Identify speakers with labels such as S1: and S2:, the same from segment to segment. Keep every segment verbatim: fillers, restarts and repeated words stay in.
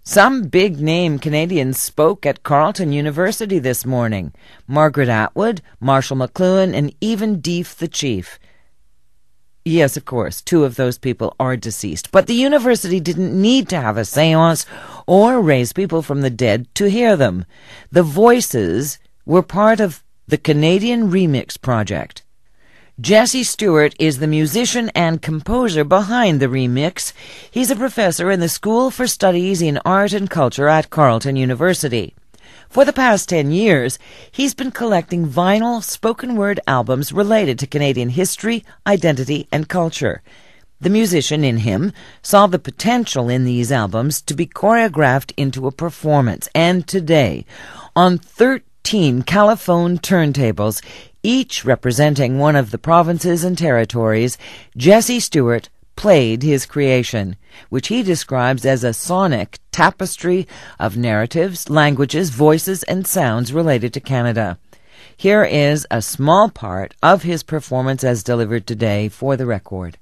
S1: Some big-name Canadians spoke at Carleton University this morning. Margaret Atwood, Marshall McLuhan, and even Deef the Chief. Yes, of course, two of those people are deceased. But the university didn't need to have a seance or raise people from the dead to hear them. The voices were part of the Canadian Remix Project. Jesse Stewart is the musician and composer behind the remix. He's a professor in the School for Studies in Art and Culture at Carleton University. For the past ten years, he's been collecting vinyl spoken word albums related to Canadian history, identity, and culture. The musician in him saw the potential in these albums to be choreographed into a performance, and today, on thirteen Caliphone turntables, each representing one of the provinces and territories, Jesse Stewart played his creation, which he describes as a sonic tapestry of narratives, languages, voices, and sounds related to Canada. Here is a small part of his performance as delivered today for the record.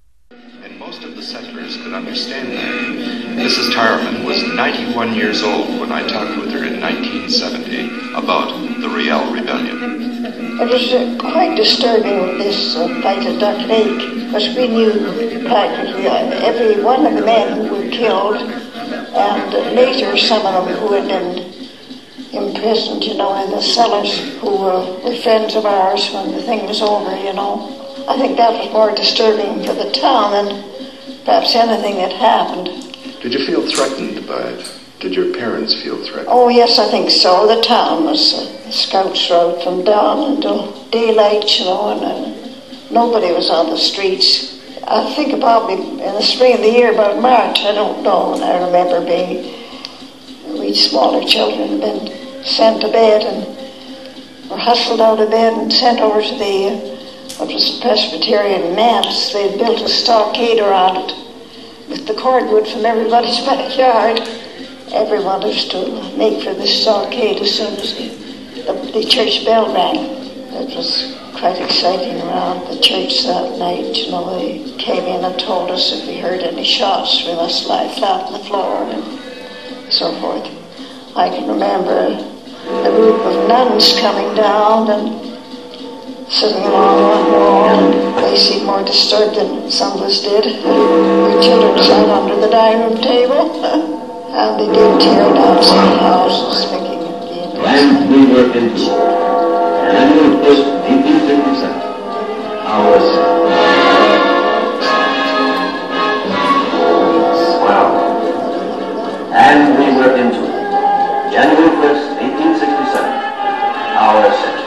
S2: And most of the settlers could understand that. Missus Tyerman was ninety-one years old when I talked with her in nineteen seventy about the Riel Rebellion.
S3: It was uh, quite disturbing with this uh, fight at Duck Lake, because we knew practically uh, every one of the men who were killed, and uh, later some of them who had been imprisoned, you know, in the cellars, who uh, were friends of ours when the thing was over, you know. I think that was more disturbing for the town than perhaps anything that happened.
S2: Did you feel threatened by it? Did your parents feel threatened?
S3: Oh, yes, I think so. The town was, uh, the scouts were out from dawn until daylight, you know, and uh, nobody was on the streets. I think probably in the spring of the year, about March, I don't know, and I remember being, we smaller children had been sent to bed and were hustled out of bed and sent over to the, uh, what was the Presbyterian manse. They had built a stockade around it with the cordwood from everybody's backyard. Everyone was to make for the stockade as soon as the, the, the church bell rang. It was quite exciting around the church that night. You know, they came in and told us if we heard any shots, we must lie flat on the floor and so forth. I can remember a group of nuns coming down and sitting along one wall, and they seemed more disturbed than some of us did. The children sat under the dining room table. And they did tear down some houses, making it the
S4: And we were into January first, eighteen fifty-seven. Our Wow. And we were into January first, eighteen sixty-seven. Our section.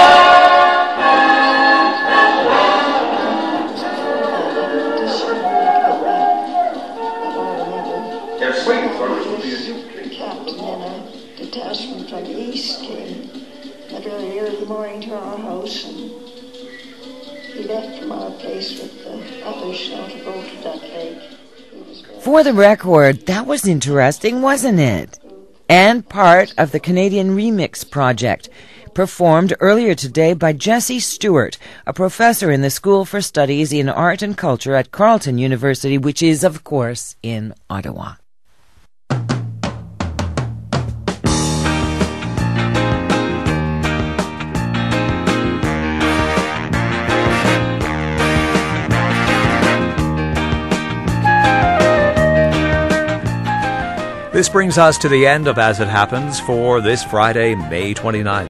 S3: Captain in a detachment from the east came at very early morning to our house, and he left from our place with the others, you know, to go to Duck Lake.
S1: For the record, that was interesting, wasn't it? And part of the Canadian Remix Project, performed earlier today by Jesse Stewart, a professor in the School for Studies in Art and Culture at Carleton University, which is, of course, in Ottawa.
S5: This brings us to the end of As It Happens for this Friday, May twenty-ninth.